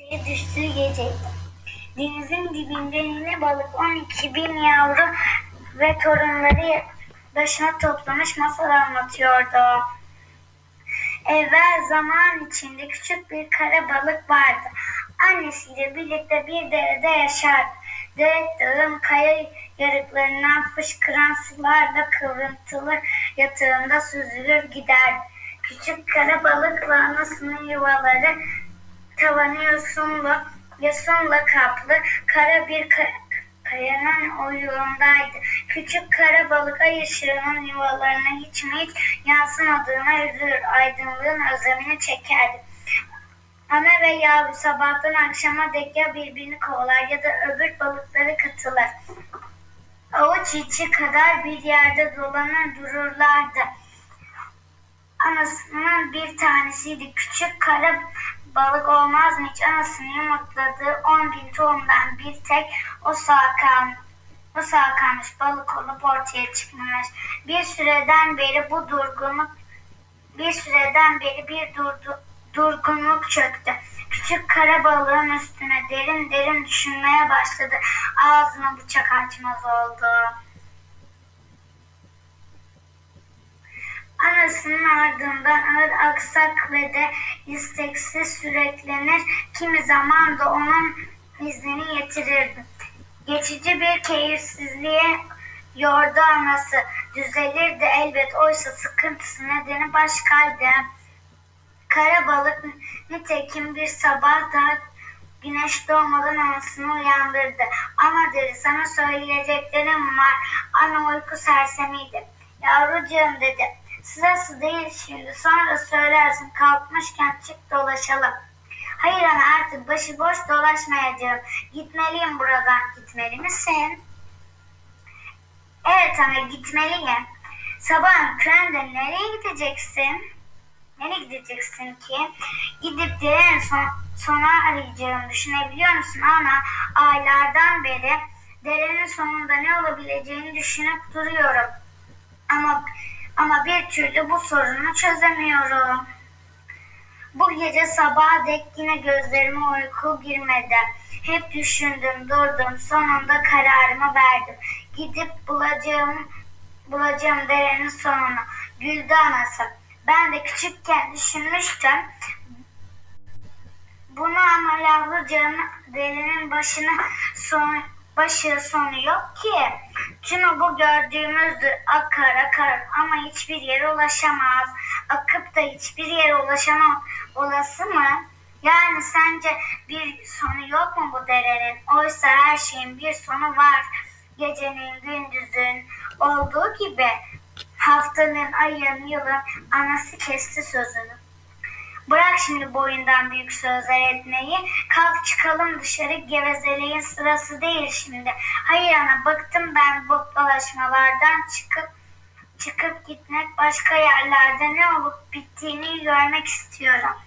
Düştüğü geceydi. Denizin dibinde yine balık 12.000 yavru ve torunları başına toplamış masal anlatıyordu. Evvel zaman içinde küçük bir kara balık vardı. Annesiyle birlikte bir derede yaşardı. Dere dağın kaya yarıklarından fışkıran sularla kıvrıntılı yatağında süzülür giderdi. Küçük kara balıkla anasının yuvaları tavanı yosunla kaplı kara bir kayanın oyuğundaydı. Küçük kara balık ay ışığının yuvalarına hiç yansımadığına üzülür, aydınlığın özlemini çekerdi. Ana ve yavru sabahtan akşama dek ya birbirini kovalar ya da öbür balıkları katılır. Avuç içi kadar bir yerde dolanır dururlardı. Anasının bir tanesiydi. Küçük kara balık olmaz mı hiç? Anasının yumurtladığı 10.000 tohumdan bir tek o sağ kalmış balık olup ortaya çıkmış. Bir süreden beri bir durgunluk çöktü. Küçük kara balığın üstüne derin derin düşünmeye başladı. Ağzına bıçak açmaz oldu. Anasının ardından ağır aksak ve de isteksiz süreklenir, kimi zaman da onun izini yitirirdi. Geçici bir keyifsizliğe yordu anası. Düzelirdi elbet, oysa sıkıntısı nedeni başkaydı. Kara balık nitekim bir sabah daha güneş doğmadan anasını uyandırdı. Ana dedi, sana söyleyeceklerim var. Ana uyku sersemiydi. Yavrucuğum dedi, sırası değil şimdi, sonra söylersin, kalkmışken çık dolaşalım. Hayır ana, artık başıboş dolaşmayacağım. Gitmeliyim buradan. Gitmeli misin? Evet ana, gitmeliyim. Sabahın köründe nereye gideceksin? Nereye gideceksin ki? Gidip derenin sonu arayacağımı düşünebiliyor musun ana? Aylardan beri derenin sonunda ne olabileceğini düşünüp duruyorum. Ama bir türlü bu sorunu çözemiyorum. Bu gece sabaha dek yine gözlerime uyku girmedi. Hep düşündüm, durdum, sonunda kararımı verdim. Gidip bulacağım derenin sonunu. Güldü anası. Ben de küçükken düşünmüştüm bunu, ama yavrucağın derenin başı sonu yok ki. Tüm bu gördüğümüzdür, akar ama hiçbir yere ulaşamaz. Akıp da hiçbir yere ulaşamaz olası mı? Yani sence bir sonu yok mu bu derenin? Oysa her şeyin bir sonu var. Gecenin, gündüzün olduğu gibi. Haftanın, ayın, yılın anası kesti sözünü. Bırak şimdi boyundan büyük sözler etmeyi. Kalk çıkalım dışarı, gevezeliğin sırası değil şimdi. Hayır ana, bıktım ben bu dolaşmalardan, çıkıp gitmek, başka yerlerde ne olup bittiğini görmek istiyorum.